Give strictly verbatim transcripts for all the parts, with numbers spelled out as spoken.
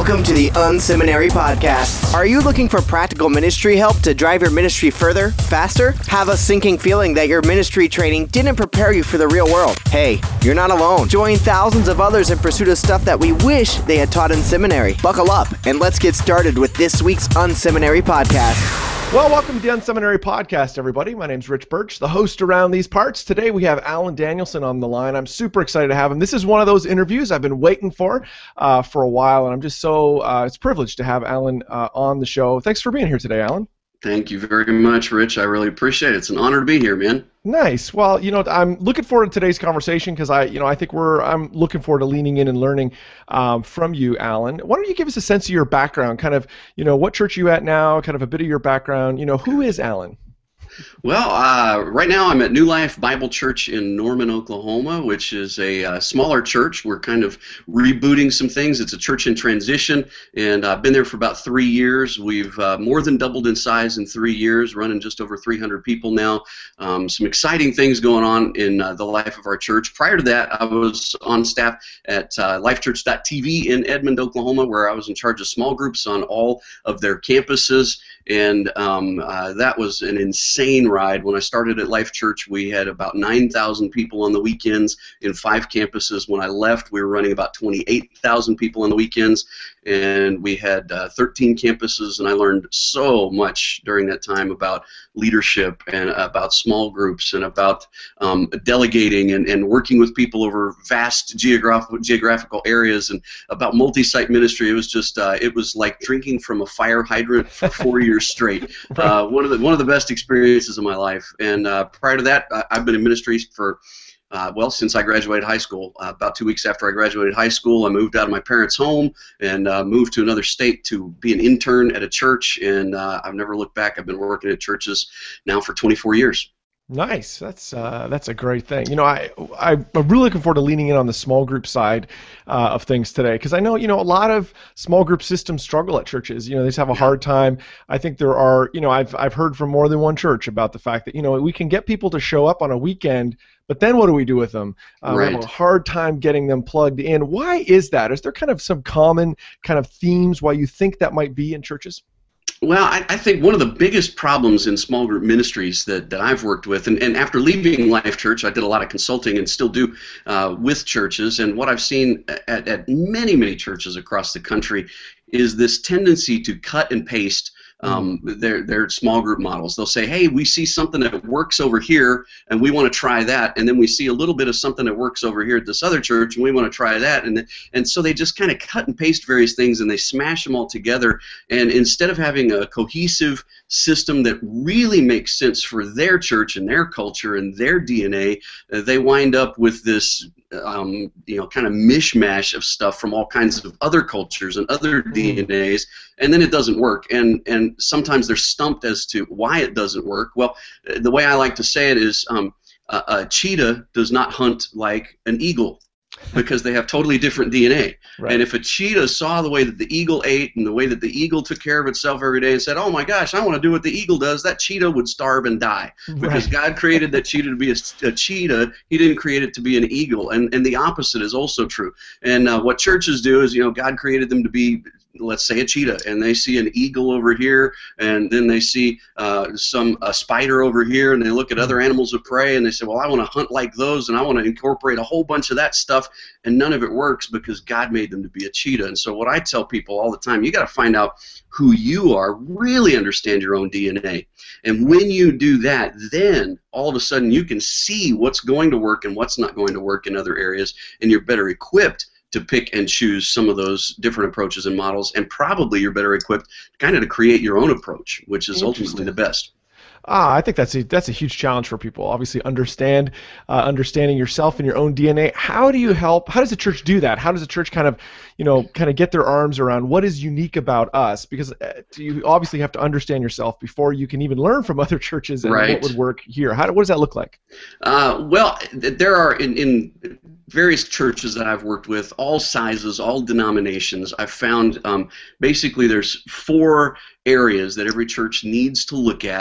Welcome to the Unseminary Podcast. Are you looking for practical ministry help to drive your ministry further, faster? Have a sinking feeling that your ministry training didn't prepare you for the real world? Hey, you're not alone. Join thousands of others in pursuit of stuff that we wish they had taught in seminary. Buckle up and let's get started with this week's Unseminary Podcast. Well, welcome to the Unseminary Podcast, everybody. My name's Rich Birch, the host around these parts. Today we have Alan Danielson on the line. I'm super excited to have him. This is one of those interviews I've been waiting for uh, for a while, and I'm just so, uh, it's a privilege to have Alan uh, on the show. Thanks for being here today, Alan. Thank you very much, Rich. I really appreciate it. It's an honor to be here, man. Nice. Well, you know, I'm looking forward to today's conversation because I, you know, I think we're, I'm looking forward to leaning in and learning um, from you, Alan. Why don't you give us a sense of your background, kind of, you know, what church are you at now, kind of a bit of your background, you know, who is Alan? Well, uh, right now I'm at New Life Bible Church in Norman, Oklahoma, which is a uh, smaller church. We're kind of rebooting some things. It's a church in transition, and I've been there for about three years. We've uh, more than doubled in size in three years, running just over three hundred people now. Um, some exciting things going on in uh, the life of our church. Prior to that, I was on staff at uh, lifechurch dot t v in Edmond, Oklahoma, where I was in charge of small groups on all of their campuses. And um, uh, that was an insane ride. When I started at Life Church, we had about nine thousand people on the weekends in five campuses. When I left, we were running about twenty-eight thousand people on the weekends, and we had uh, thirteen campuses, and I learned so much during that time about leadership and about small groups and about um, delegating and, and working with people over vast geographical geographical areas and about multi-site ministry. It was just, uh, it was like drinking from a fire hydrant for four years straight. Uh, one of the one of the best experiences of my life. And uh, prior to that, I, I've been in ministry for Uh, well, since I graduated high school. Uh, about two weeks after I graduated high school, I moved out of my parents' home and uh, moved to another state to be an intern at a church, and uh, I've never looked back. I've been working at churches now for twenty-four years. Nice. That's uh, that's a great thing. You know, I, I I'm really looking forward to leaning in on the small group side uh, of things today because I know, you know, a lot of small group systems struggle at churches. You know, they just have a hard time. I think there are, you know, I've I've heard from more than one church about the fact that, you know, we can get people to show up on a weekend, but then what do we do with them? Uh, right. We have a hard time getting them plugged in. Why is that? Is there kind of some common kind of themes why you think that might be in churches? Well, I, I think one of the biggest problems in small group ministries that, that I've worked with, and, and after leaving Life Church, I did a lot of consulting and still do uh, with churches, and what I've seen at, at many, many churches across the country is this tendency to cut and paste Um, their their small group models. They'll say, hey, we see something that works over here, and we want to try that, and then we see a little bit of something that works over here at this other church, and we want to try that, and and so they just kind of cut and paste various things, and they smash them all together, and instead of having a cohesive system that really makes sense for their church and their culture and their D N A, uh, they wind up with this Um, you know, kind of mishmash of stuff from all kinds of other cultures and other D N As, and then it doesn't work. And and sometimes they're stumped as to why it doesn't work. Well, the way I like to say it is um, a, a cheetah does not hunt like an eagle because they have totally different D N A. Right. And if a cheetah saw the way that the eagle ate and the way that the eagle took care of itself every day and said, oh my gosh, I want to do what the eagle does, that cheetah would starve and die. Because right. God created that cheetah to be a, a cheetah. He didn't create it to be an eagle. And, and the opposite is also true. And uh, what churches do is, you know, God created them to be, let's say, a cheetah, and they see an eagle over here, and then they see uh, some a spider over here, and they look at other animals of prey, and they say, well, I want to hunt like those, and I want to incorporate a whole bunch of that stuff, and none of it works because God made them to be a cheetah. And so what I tell people all the time, you got to find out who you are, really understand your own D N A, and when you do that, then all of a sudden you can see what's going to work and what's not going to work in other areas, and you're better equipped to pick and choose some of those different approaches and models, and probably you're better equipped kind of to create your own approach, which is ultimately the best. Ah, I think that's a that's a huge challenge for people. Obviously, understand uh, understanding yourself and your own D N A. How do you help? How does the church do that? How does the church kind of, you know, kind of get their arms around what is unique about us? Because uh, you obviously have to understand yourself before you can even learn from other churches and right. what would work here. How what does that look like? Uh, well, there are in in various churches that I've worked with, all sizes, all denominations. I've found um, basically there's four areas that every church needs to look at, and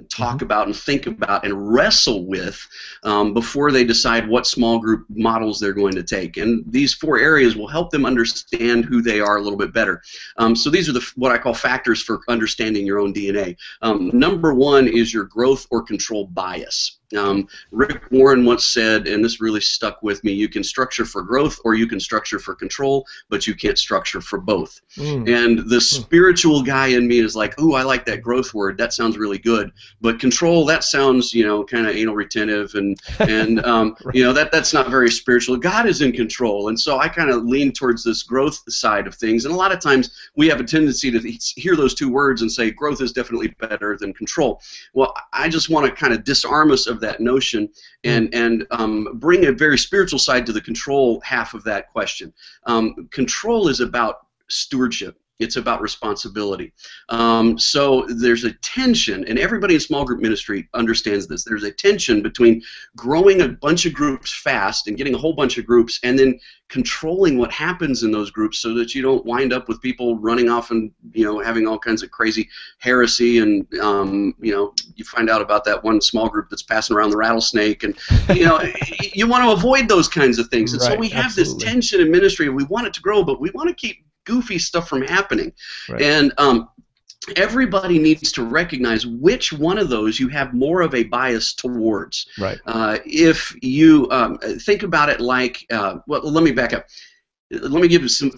talk Mm-hmm. about and think about and wrestle with um, before they decide what small group models they're going to take. And these four areas will help them understand who they are a little bit better. Um, so these are the what I call factors for understanding your own D N A. Um, number one is your growth or control bias. Um, Rick Warren once said, and this really stuck with me, you can structure for growth or you can structure for control, but you can't structure for both. Mm. And the spiritual guy in me is like, ooh, I like that growth word. That sounds really good. But control, that sounds, you know, kind of anal retentive, and, and um, right. you know, that that's not very spiritual. God is in control. And so I kind of lean towards this growth side of things. And a lot of times we have a tendency to hear those two words and say growth is definitely better than control. Well, I just want to kind of disarm us of that notion and and um, bring a very spiritual side to the control half of that question. Um, control is about stewardship. It's about responsibility. Um, so there's a tension, and everybody in small group ministry understands this. There's a tension between growing a bunch of groups fast and getting a whole bunch of groups, and then controlling what happens in those groups so that you don't wind up with people running off and, you know, having all kinds of crazy heresy, and um, you know, you find out about that one small group that's passing around the rattlesnake, and you know, you want to avoid those kinds of things. And right, so we have absolutely. this tension in ministry. We want it to grow, but we want to keep goofy stuff from happening. Right. And um, everybody needs to recognize which one of those you have more of a bias towards. Right. Uh, if you um, think about it like, uh, well, let me back up. Let me give you some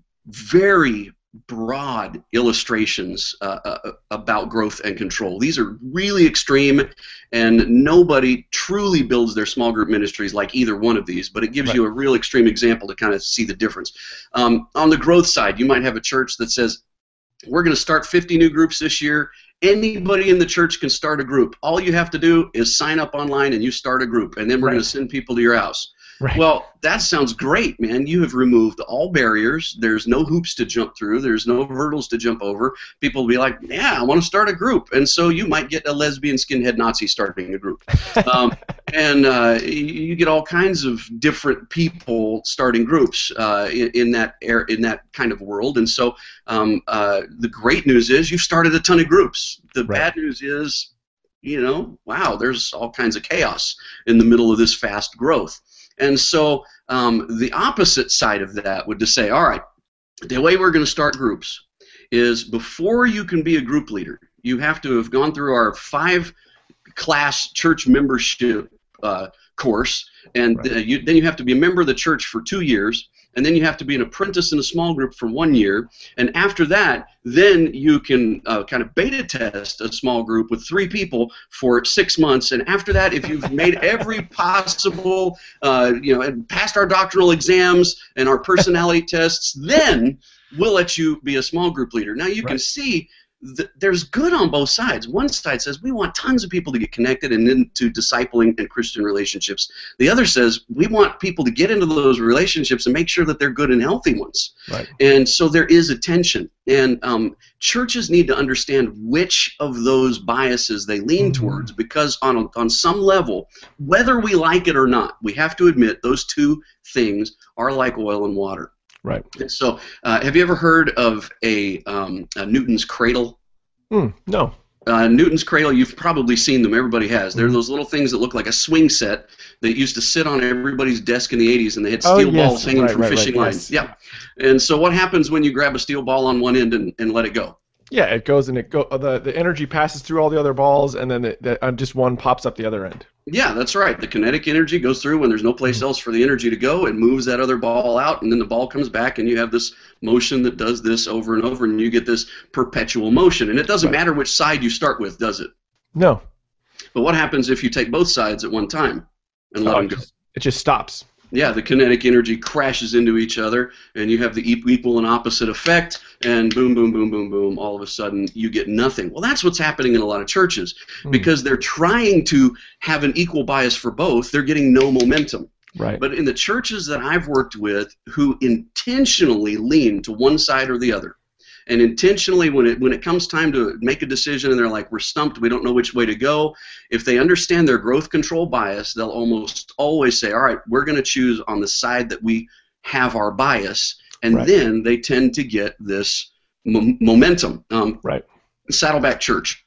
very broad illustrations uh, uh, about growth and control. These are really extreme, and nobody truly builds their small group ministries like either one of these, but it gives right. you a real extreme example to kind of see the difference. Um, on the growth side, you might have a church that says, we're going to start fifty new groups this year. Anybody in the church can start a group. All you have to do is sign up online and you start a group, and then we're right. going to send people to your house. Right. Well, that sounds great, man. You have removed all barriers. There's no hoops to jump through. There's no hurdles to jump over. People will be like, yeah, I want to start a group. And so you might get a lesbian skinhead Nazi starting a group. um, and uh, you get all kinds of different people starting groups uh, in, in, that air, in that kind of world. And so um, uh, the great news is you've started a ton of groups. The right. bad news is, you know, wow, there's all kinds of chaos in the middle of this fast growth. And so um, the opposite side of that would to say, all right, the way we're going to start groups is before you can be a group leader, you have to have gone through our five-class church membership uh, course, and right. th- you, then you have to be a member of the church for two years, and then you have to be an apprentice in a small group for one year, and after that, then you can uh, kind of beta test a small group with three people for six months, and after that, if you've made every possible, uh, you know, and passed our doctrinal exams and our personality tests, then we'll let you be a small group leader. Now you right. can see th- there's good on both sides. One side says we want tons of people to get connected and into discipling and Christian relationships. The other says we want people to get into those relationships and make sure that they're good and healthy ones. Right. And so there is a tension. And um, churches need to understand which of those biases they lean mm-hmm. towards, because on, a, on some level, whether we like it or not, we have to admit those two things are like oil and water. Right. So, uh, have you ever heard of a, um, a Newton's cradle? Mm, no. Uh, Newton's cradle, you've probably seen them. Everybody has. They're those little things that look like a swing set that used to sit on everybody's desk in the eighties, and they had steel oh, yes. balls hanging right, from right, fishing right, lines. Yes. Yeah. And so what happens when you grab a steel ball on one end and, and let it go? Yeah, it goes and it go. The the energy passes through all the other balls, and then the, the, uh, just one pops up the other end. Yeah, that's right. The kinetic energy goes through when there's no place else for the energy to go, and moves that other ball out, and then the ball comes back, and you have this motion that does this over and over, and you get this perpetual motion. And it doesn't right. matter which side you start with, does it? No. But what happens if you take both sides at one time and let oh, them go? It just stops. Yeah, the kinetic energy crashes into each other, and you have the equal and opposite effect, and boom, boom, boom, boom, boom, all of a sudden you get nothing. Well, that's what's happening in a lot of churches, mm. because they're trying to have an equal bias for both. They're getting no momentum. Right. But in the churches that I've worked with who intentionally lean to one side or the other, and intentionally, when it when it comes time to make a decision and they're like, we're stumped, we don't know which way to go, if they understand their growth control bias, they'll almost always say, all right, we're going to choose on the side that we have our bias, and right. then they tend to get this mo- momentum. Um, right. Saddleback Church.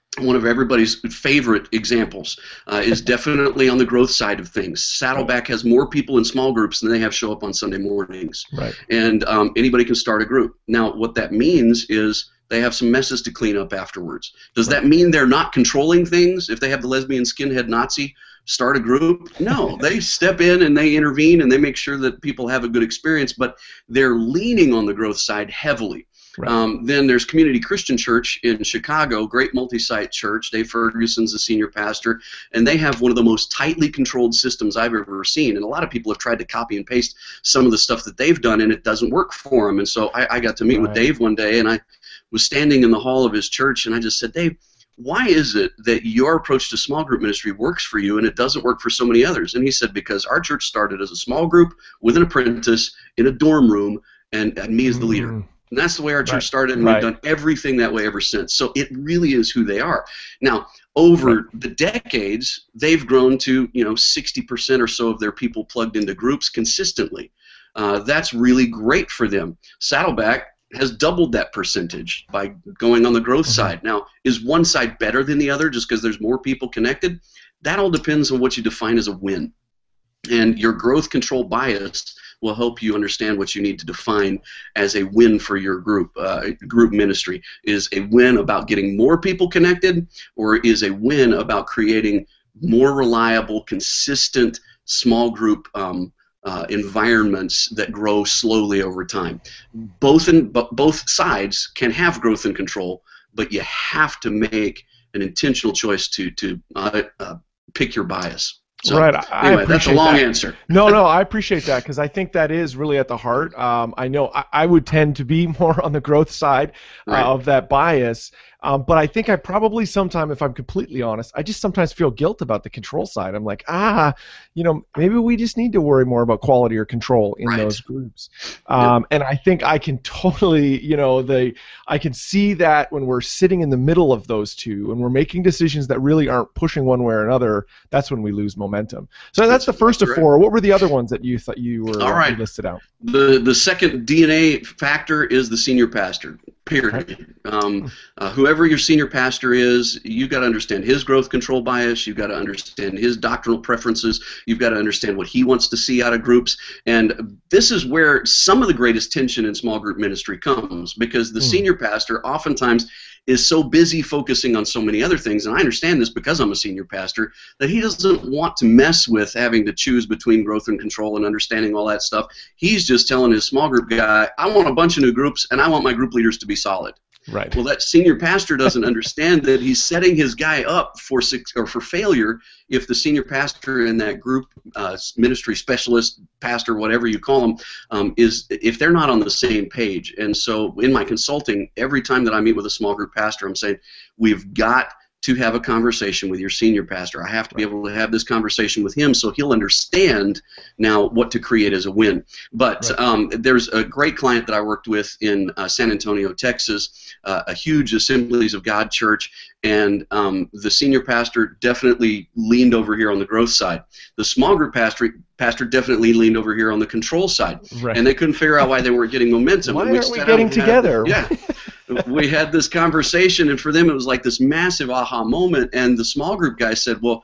one of everybody's favorite examples uh, is definitely on the growth side of things. Saddleback has more people in small groups than they have show up on Sunday mornings. Right. And um, anybody can start a group. Now, what that means is they have some messes to clean up afterwards. Does right. that mean they're not controlling things? If they have the lesbian skinhead Nazi start a group? No, they step in and they intervene and they make sure that people have a good experience, but they're leaning on the growth side heavily. Right. Um, then there's Community Christian Church in Chicago, great multi-site church. Dave Ferguson's the senior pastor, and they have one of the most tightly controlled systems I've ever seen. And a lot of people have tried to copy and paste some of the stuff that they've done, and it doesn't work for them. And so I, I got to meet right. with Dave one day, and I was standing in the hall of his church, and I just said, Dave, why is it that your approach to small group ministry works for you and it doesn't work for so many others? And he said, because our church started as a small group with an apprentice in a dorm room, and, and me as the leader. Mm. And that's the way our church right. started, and right. we've done everything that way ever since. So it really is who they are. Now, over right. the decades, they've grown to, you know, sixty percent or so of their people plugged into groups consistently. Uh, that's really great for them. Saddleback has doubled that percentage by going on the growth mm-hmm. side. Now, is one side better than the other just because there's more people connected? That all depends on what you define as a win. And your growth control bias will help you understand what you need to define as a win for your group. Uh, group ministry is a win about getting more people connected, or is a win about creating more reliable, consistent small group um, uh, environments that grow slowly over time. Both in but both sides can have growth and control, but you have to make an intentional choice to to uh, uh, pick your bias. So, right. Anyway, that's a long that. answer. No, no, I appreciate that because I think that is really at the heart. Um, I know I, I would tend to be more on the growth side right. uh, of that bias, um, but I think I probably sometimes, if I'm completely honest, I just sometimes feel guilt about the control side. I'm like, ah, you know, maybe we just need to worry more about quality or control in right. those groups. Um, yep. And I think I can totally, you know, the I can see that when we're sitting in the middle of those two and we're making decisions that really aren't pushing one way or another, that's when we lose momentum. Momentum. So that's, that's the first of four. What were the other ones that you thought you were All right. you listed out? The the second D N A factor is the senior pastor. Period. Um, uh, whoever your senior pastor is, you've got to understand his growth control bias. You've got to understand his doctrinal preferences. You've got to understand what he wants to see out of groups. And this is where some of the greatest tension in small group ministry comes, because the mm. senior pastor oftentimes is so busy focusing on so many other things, and I understand this because I'm a senior pastor, that he doesn't want to mess with having to choose between growth and control and understanding all that stuff. He's just telling his small group guy, I want a bunch of new groups, and I want my group leaders to be solid. Right. Well, that senior pastor doesn't understand that he's setting his guy up for or for failure if the senior pastor in that group, uh, ministry specialist, pastor, whatever you call them, um, is if they're not on the same page. And so in my consulting, every time that I meet with a small group pastor, I'm saying, we've got to have a conversation with your senior pastor. I have to be able to have this conversation with him so he'll understand now what to create as a win. But right. um, there's a great client that I worked with in uh, San Antonio, Texas, uh, a huge Assemblies of God church, and um, the senior pastor definitely leaned over here on the growth side. The small group pastor pastor definitely leaned over here on the control side, right. and they couldn't figure out why they weren't getting momentum. Why and we aren't we getting together? Had, yeah. We had this conversation, and for them it was like this massive aha moment, and the small group guy said, well,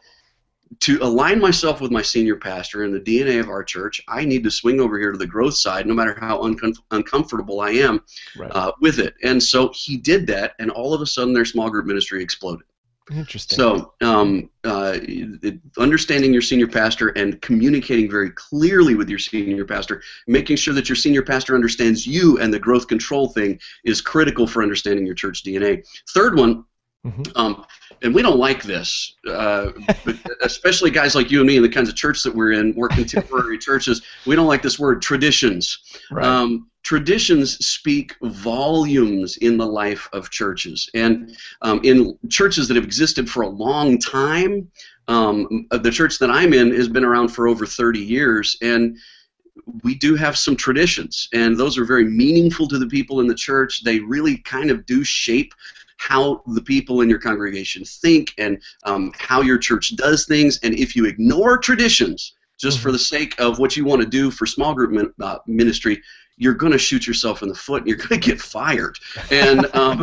to align myself with my senior pastor and the D N A of our church, I need to swing over here to the growth side no matter how uncom- uncomfortable I am right. uh, with it. And so he did that, and all of a sudden their small group ministry exploded. Interesting. So um, uh, it, understanding your senior pastor and communicating very clearly with your senior pastor, making sure that your senior pastor understands you and the growth control thing is critical for understanding your church D N A. Third one, mm-hmm. um, and we don't like this, uh, but especially guys like you and me and the kinds of church that we're in, we're contemporary churches, we don't like this word, traditions. Right. Um, Traditions speak volumes in the life of churches, and um, in churches that have existed for a long time. Um, the church that I'm in has been around for over thirty years, and we do have some traditions, and those are very meaningful to the people in the church. They really kind of do shape how the people in your congregation think and um, how your church does things, and if you ignore traditions just mm-hmm. for the sake of what you want to do for small group min- uh, ministry, you're going to shoot yourself in the foot and you're going to get fired. And um,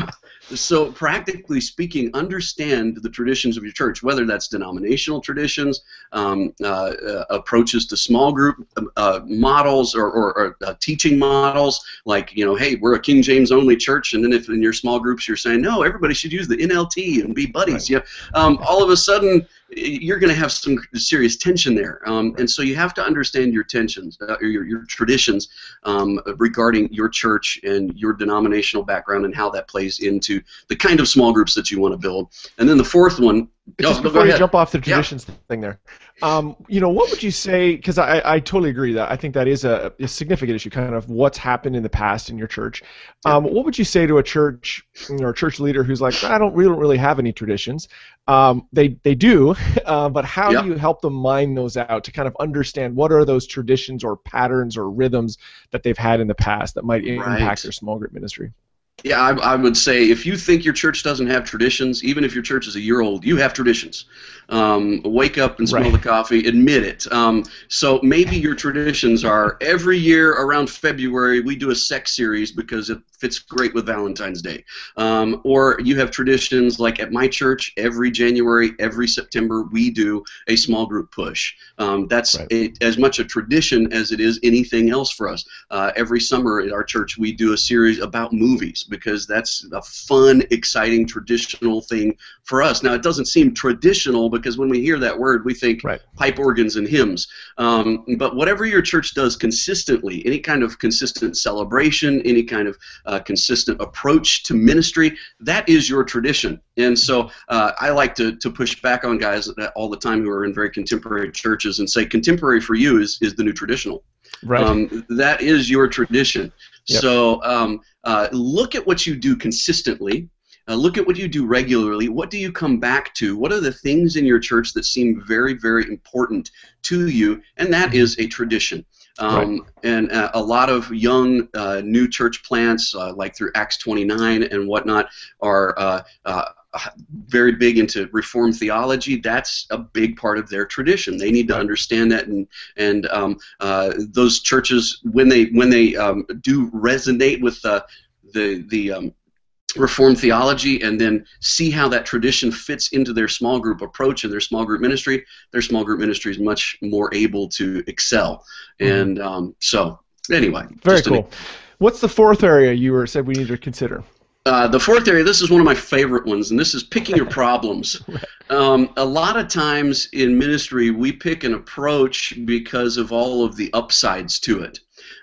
So practically speaking, understand the traditions of your church, whether that's denominational traditions, um, uh, uh, approaches to small group uh, models, or, or, or uh, teaching models, like, you know, hey, we're a King James only church, and then if in your small groups you're saying, no, everybody should use the N L T and be buddies, right. you know, um, all of a sudden you're going to have some serious tension there, um, right. and so you have to understand your tensions, uh, or your, your traditions um, regarding your church and your denominational background and how that plays into the kind of small groups that you want to build. And then the fourth one, just oh, before you jump off the traditions yeah. thing there, um, you know, what would you say, because I, I totally agree that I think that is a, a significant issue, kind of what's happened in the past in your church. Um, what would you say to a church, you know, a church leader who's like, I don't, we don't really have any traditions. Um, they, they do, uh, but how yep. do you help them mine those out to kind of understand what are those traditions or patterns or rhythms that they've had in the past that might impact right. their small group ministry? Yeah, I, I would say if you think your church doesn't have traditions, even if your church is a year old, you have traditions. Um, wake up and smell right. the coffee, admit it. Um, so maybe your traditions are every year around February we do a sex series because it fits great with Valentine's Day. Um, or you have traditions like at my church, every January, every September we do a small group push. Um, that's right. a, as much a tradition as it is anything else for us. Uh, every summer at our church we do a series about movies, because that's a fun, exciting, traditional thing for us. Now, it doesn't seem traditional because when we hear that word, we think right. pipe organs and hymns. Um, but whatever your church does consistently, any kind of consistent celebration, any kind of uh, consistent approach to ministry, that is your tradition. And so uh, I like to, to push back on guys all the time who are in very contemporary churches and say contemporary for you is, is the new traditional. Right. Um, that is your tradition. Yep. So um, uh, look at what you do consistently. Uh, look at what you do regularly. What do you come back to? What are the things in your church that seem very, very important to you? And that is a tradition. Um, right. And uh, a lot of young, uh, new church plants, uh, like through Acts twenty-nine and whatnot, are uh, uh, very big into Reformed theology. That's a big part of their tradition. They need to understand that, and and um, uh, those churches, when they when they um, do resonate with the the the um, Reformed theology, and then see how that tradition fits into their small group approach and their small group ministry, their small group ministry is much more able to excel. Mm-hmm. And um, so, anyway, very cool. An, What's the fourth area you were said we need to consider? Uh, the fourth area, this is one of my favorite ones, and this is picking your problems. Um, a lot of times in ministry, we pick an approach because of all of the upsides to it.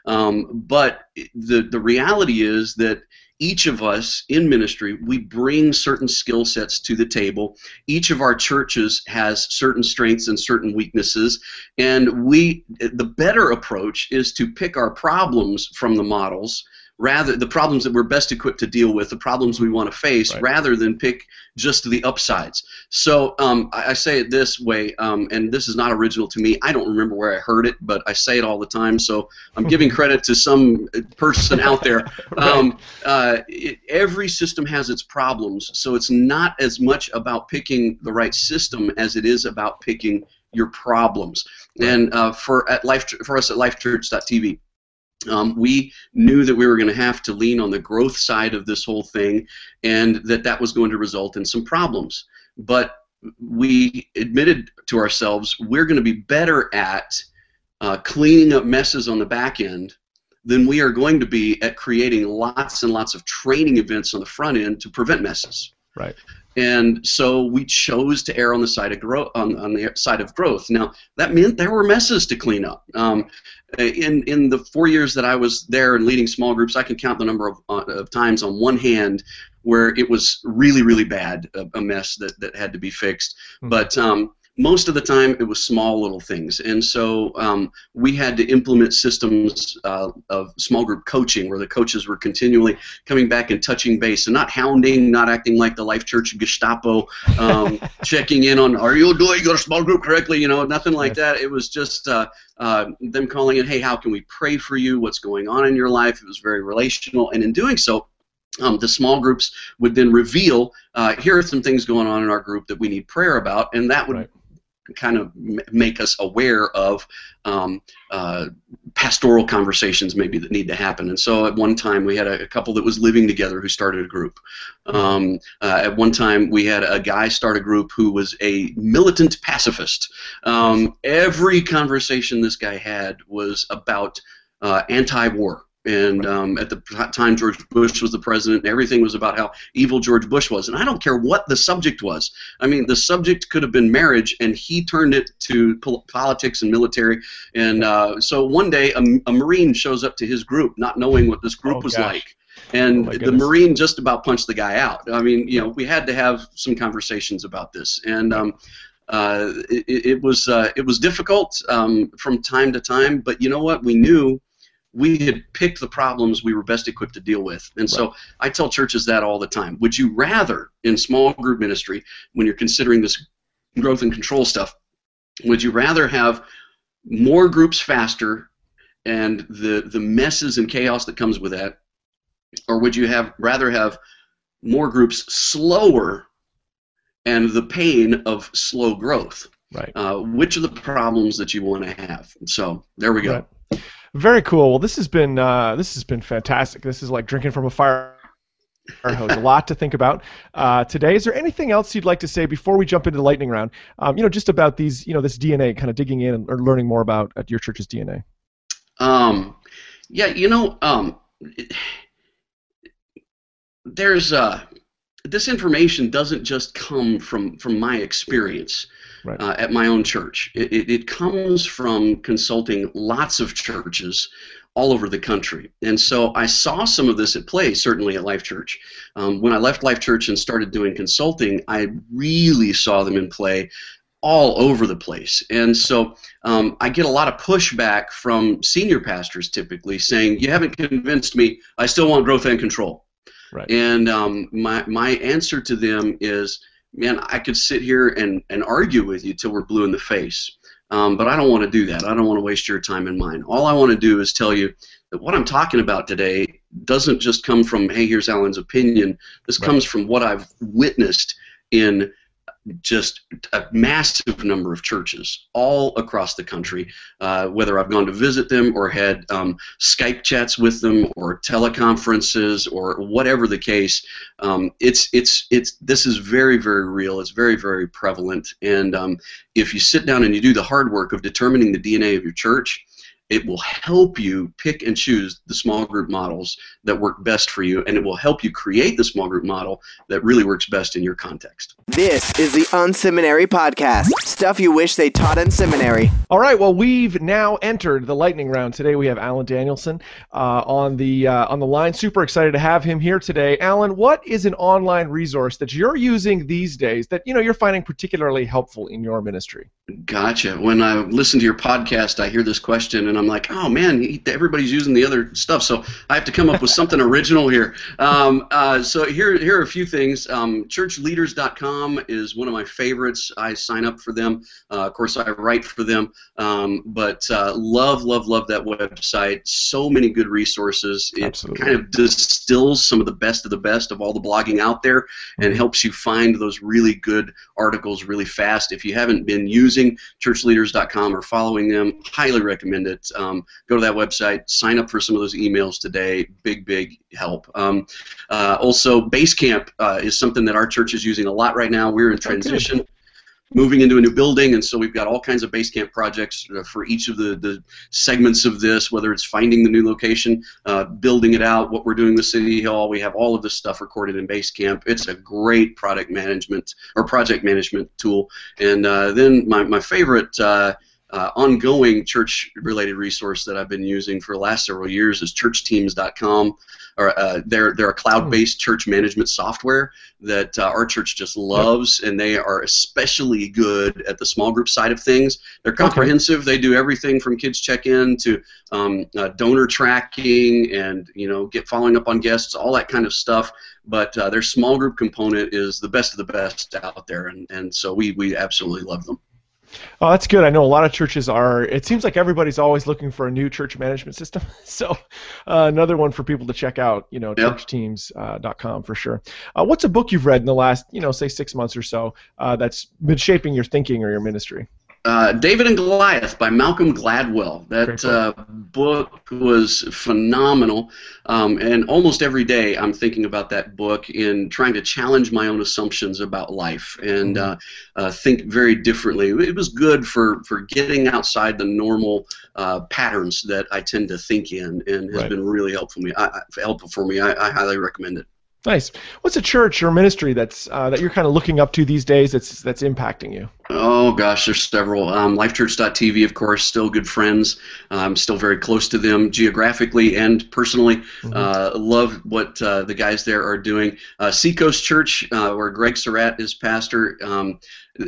Um, but the the reality is that each of us in ministry, we bring certain skill sets to the table. Each of our churches has certain strengths and certain weaknesses, and we the better approach is to pick our problems from the models, rather the problems that we're best equipped to deal with, the problems we want to face, right. rather than pick just the upsides. So um, I, I say it this way, um, and this is not original to me. I don't remember where I heard it, but I say it all the time, so I'm giving credit to some person out there. Um, uh, it, every system has its problems, so it's not as much about picking the right system as it is about picking your problems. Right. And uh, for at Life, for us at lifechurch dot t v, Um, we knew that we were going to have to lean on the growth side of this whole thing, and that that was going to result in some problems. But we admitted to ourselves we're going to be better at uh, cleaning up messes on the back end than we are going to be at creating lots and lots of training events on the front end to prevent messes. Right. And so we chose to err on the side of growth. On, on the side of growth. Now that meant there were messes to clean up. Um, in in the four years that I was there and leading small groups, I can count the number of, uh, of times on one hand where it was really really bad, a, a mess that that had to be fixed. Mm-hmm. But um, most of the time it was small little things, and so um, we had to implement systems uh, of small group coaching where the coaches were continually coming back and touching base and not hounding, not acting like the Life Church Gestapo, um, checking in on, are you doing your small group correctly, you know, nothing like that. It was just uh, uh, them calling in, hey, how can we pray for you, what's going on in your life. It was very relational, and in doing so, Um, the small groups would then reveal, uh, here are some things going on in our group that we need prayer about, and that would right. kind of m- make us aware of um, uh, pastoral conversations maybe that need to happen. And so at one time we had a, a couple that was living together who started a group. Um, uh, at one time we had a guy start a group who was a militant pacifist. Um, every conversation this guy had was about uh, anti-war. And um, at the time George Bush was the president, everything was about how evil George Bush was. And I don't care what the subject was. I mean, the subject could have been marriage, and he turned it to pol- politics and military. And uh, so one day a, a Marine shows up to his group not knowing what this group Oh, was gosh. like. And Oh, my the goodness. Marine just about punched the guy out. I mean, you know, we had to have some conversations about this. And um, uh, it, it, was, uh, it was difficult um, from time to time, but you know what? We knew we had picked the problems we were best equipped to deal with. And so I tell churches that all the time. Would you rather, in small group ministry, when you're considering this growth and control stuff, would you rather have more groups faster and the, the messes and chaos that comes with that, or would you have rather have more groups slower and the pain of slow growth? Right. Uh, which are the problems that you want to have? So there we go. Right. Very cool. Well, this has been uh, this has been fantastic. This is like drinking from a fire hose. A lot to think about uh, today. Is there anything else you'd like to say before we jump into the lightning round? Um, you know, just about these, you know, this D N A, kind of digging in or learning more about uh, your church's D N A. Um, yeah, you know, um, it, there's uh, this information doesn't just come from from my experience. Right. Uh, at my own church. It, it, it comes from consulting lots of churches all over the country. And so I saw some of this at play, certainly at Life Church. Um, when I left Life Church and started doing consulting, I really saw them in play all over the place. And so um, I get a lot of pushback from senior pastors typically saying, you haven't convinced me, I still want growth and control. Right. And um, my, my answer to them is, man, I could sit here and, and argue with you till we're blue in the face, um, but I don't want to do that. I don't want to waste your time and mine. All I want to do is tell you that what I'm talking about today doesn't just come from, hey, here's Alan's opinion. This right. comes from what I've witnessed in just a massive number of churches all across the country, uh, whether I've gone to visit them or had um, Skype chats with them or teleconferences or whatever the case. Um, it's it's it's this is very, very real. It's very, very prevalent. And um, if you sit down and you do the hard work of determining the D N A of your church, it will help you pick and choose the small group models that work best for you, and it will help you create the small group model that really works best in your context. This is the Unseminary Podcast. Stuff you wish they taught in seminary. All right, well, we've now entered the lightning round. Today we have Alan Danielson uh, on the uh, on the line. Super excited to have him here today. Alan, what is an online resource that you're using these days that you know you're finding particularly helpful in your ministry? Gotcha. When I listen to your podcast, I hear this question, and I'm like, oh man, everybody's using the other stuff, so I have to come up with something original here. Um, uh, so here, here are a few things. Um, church leaders dot com is one of my favorites. I sign up for them. Uh, of course, I write for them, um, but uh, love, love, love that website. So many good resources. It Absolutely. Kind of distills some of the best of the best of all the blogging out there and helps you find those really good articles really fast. If you haven't been using church leaders dot com or following them, highly recommend it. Um, go to that website, sign up for some of those emails today. Big, big help. Um, uh, also, Basecamp uh, is something that our church is using a lot right now. We're in transition, moving into a new building, and so we've got all kinds of Basecamp projects uh, for each of the, the segments of this, whether it's finding the new location, uh, building it out, what we're doing with City Hall. We have all of this stuff recorded in Basecamp. It's a great product management or project management tool. And uh, then my, my favorite uh, Uh, ongoing church-related resource that I've been using for the last several years is church teams dot com. Or, uh, they're, they're a cloud-based church management software that uh, our church just loves, and they are especially good at the small group side of things. They're comprehensive. They do everything from kids check-in to um, uh, donor tracking and you know get following up on guests, all that kind of stuff. But uh, their small group component is the best of the best out there, and, and so we, we absolutely love them. Oh, that's good. I know a lot of churches are, it seems like everybody's always looking for a new church management system. So uh, another one for people to check out, you know, yep. church teams dot com for sure. Uh, what's a book you've read in the last, you know, say six months or so uh, that's been shaping your thinking or your ministry? Uh, David and Goliath by Malcolm Gladwell. That uh, book was phenomenal, um, and almost every day I'm thinking about that book in trying to challenge my own assumptions about life and uh, uh, think very differently. It was good for, for getting outside the normal uh, patterns that I tend to think in, and has right. been really helpful for me. I, helpful for me. I, I highly recommend it. Nice. What's a church or ministry that's uh, that you're kind of looking up to these days that's that's impacting you? Oh gosh, there's several. Um, Lifechurch dot T V, of course, still good friends. I'm still very close to them geographically and personally. Mm-hmm. Uh, love what uh, the guys there are doing. Uh, Seacoast Church, uh, where Greg Surratt is pastor, um,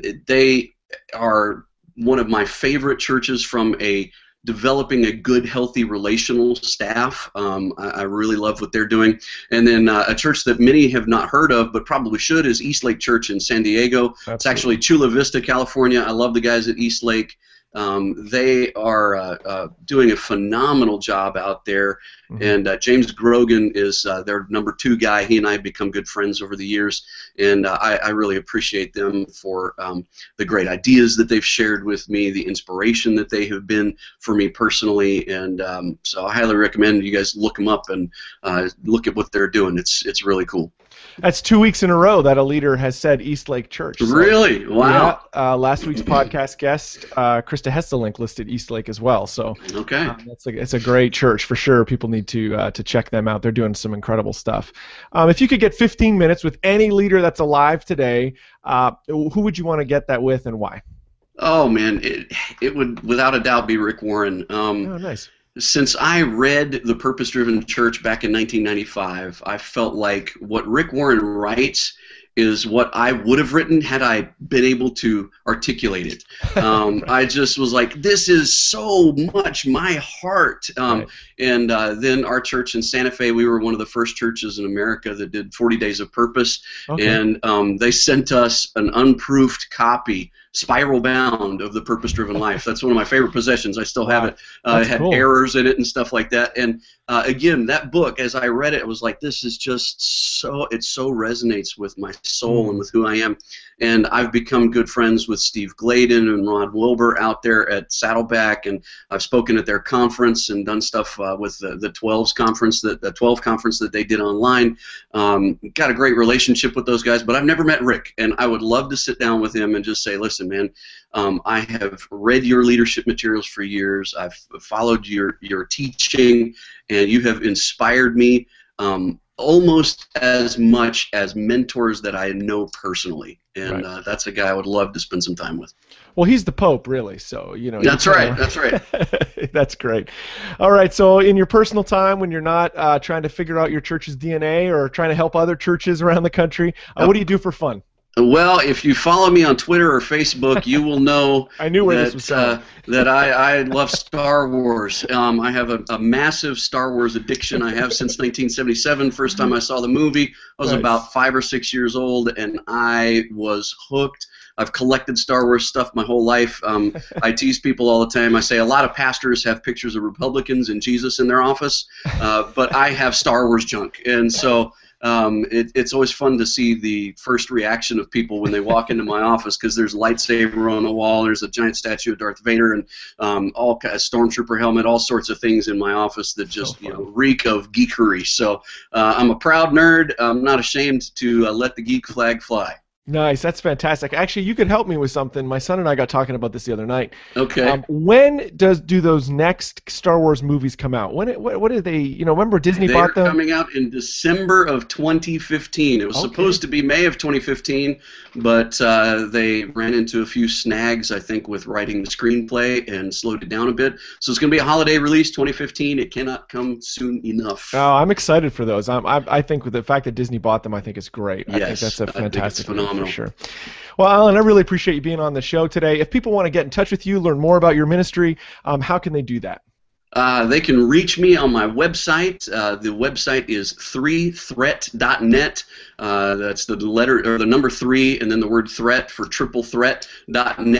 they are one of my favorite churches from a developing a good, healthy relational staff. Um, I, I really love what they're doing. And then uh, a church that many have not heard of but probably should is Eastlake Church in San Diego. Absolutely. It's actually Chula Vista, California. I love the guys at Eastlake. Um, they are uh, uh, doing a phenomenal job out there, mm-hmm. and uh, James Grogan is uh, their number two guy. He and I have become good friends over the years, and uh, I, I really appreciate them for um, the great ideas that they've shared with me, the inspiration that they have been for me personally, and um, so I highly recommend you guys look them up and uh, look at what they're doing. It's it's really cool. That's two weeks in a row that a leader has said Eastlake Church. So, really? Wow. Yeah, uh, last week's podcast guest, uh, Krista Hesselink, listed Eastlake as well. So okay, um, that's a, it's a great church for sure. People need to uh, to check them out. They're doing some incredible stuff. Um, if you could get fifteen minutes with any leader that's alive today, uh, who would you want to get that with and why? Oh man, it it would without a doubt be Rick Warren. Um, oh, nice. Since I read The Purpose-Driven Church back in nineteen ninety-five, I felt like what Rick Warren writes is what I would have written had I been able to articulate it. Um, I just was like, this is so much my heart. Um, right. And uh, then our church in Santa Fe, we were one of the first churches in America that did forty Days of Purpose. Okay. And um, they sent us an unproofed copy, spiral bound, of The Purpose-Driven Life. That's one of my favorite possessions. I still have it. Uh, it had cool. errors in it and stuff like that. And uh, again, that book, as I read it, I was like, this is just so, it so resonates with my soul mm. and with who I am. And I've become good friends with Steve Gladen and Rod Wilbur out there at Saddleback, and I've spoken at their conference and done stuff uh, with the, the twelves conference, that the twelve conference that they did online. Um, got a great relationship with those guys, but I've never met Rick, and I would love to sit down with him and just say, listen, man, um, I have read your leadership materials for years. I've followed your, your teaching, and you have inspired me um, almost as much as mentors that I know personally. And right. uh, that's a guy I would love to spend some time with. Well, he's the Pope, really, so, you know. That's you right, that's right. That's great. All right, so in your personal time, when you're not uh, trying to figure out your church's D N A or trying to help other churches around the country, uh, oh. what do you do for fun? Well, if you follow me on Twitter or Facebook, you will know I knew where that, this was going. uh, that I, I love Star Wars. Um, I have a, a massive Star Wars addiction. I have since nineteen seventy-seven. First time I saw the movie, I was nice. about five or six years old, and I was hooked. I've collected Star Wars stuff my whole life. Um, I tease people all the time. I say a lot of pastors have pictures of Republicans and Jesus in their office, uh, but I have Star Wars junk, and so Um, it, it's always fun to see the first reaction of people when they walk into my office, because there's a lightsaber on the wall, there's a giant statue of Darth Vader, and um, all a stormtrooper helmet, all sorts of things in my office that just so you know reek of geekery. So uh, I'm a proud nerd. I'm not ashamed to uh, let the geek flag fly. Nice, that's fantastic. Actually, you could help me with something. My son and I got talking about this the other night. Okay. Um, when does do those next Star Wars movies come out? When what, what did they? You know, remember Disney they bought them? They're coming out in December of twenty fifteen. It was okay. supposed to be May of twenty fifteen, but uh, they ran into a few snags, I think, with writing the screenplay and slowed it down a bit. So it's going to be a holiday release, twenty fifteen. It cannot come soon enough. Oh, I'm excited for those. I'm, I, I think with the fact that Disney bought them, I think it's great. Yes, I think that's a fantastic phenomenal. For sure. Well, Alan, I really appreciate you being on the show today. If people want to get in touch with you, learn more about your ministry, um, how can they do that? Uh, they can reach me on my website. Uh, the website is three threat dot net. Uh, that's the letter or the number three, and then the word threat for triple threat dot net.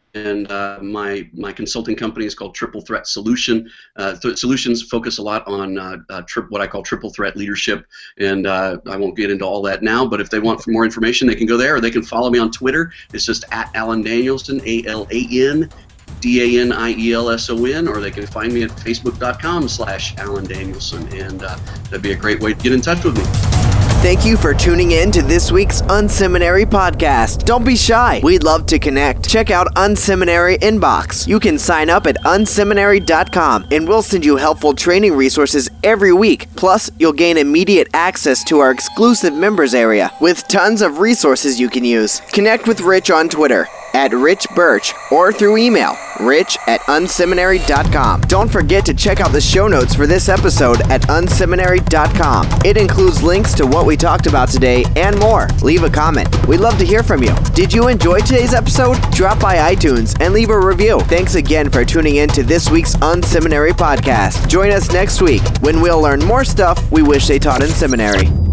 and uh, my my consulting company is called Triple Threat Solution. Uh, th- solutions focus a lot on uh, uh, tri- what I call triple threat leadership, and uh, I won't get into all that now. But if they want for more information, they can go there, or they can follow me on Twitter. It's just at Alan Danielson, A L A N D A N I E L S O N, or they can find me at facebook.com slash Alan Danielson, and uh, that'd be a great way to get in touch with me. Thank you for tuning in to this week's Unseminary podcast. Don't be shy. We'd love to connect. Check out Unseminary Inbox. You can sign up at unseminary dot com, and we'll send you helpful training resources every week. Plus, you'll gain immediate access to our exclusive members area with tons of resources you can use. Connect with Rich on Twitter at Rich Birch or through email, rich at unseminary dot com. Don't forget to check out the show notes for this episode at unseminary dot com. It includes links to what we talked about today and more. Leave a comment. We'd love to hear from you. Did you enjoy today's episode? Drop by iTunes and leave a review. Thanks again for tuning in to this week's Unseminary podcast. Join us next week when we'll learn more stuff we wish they taught in seminary.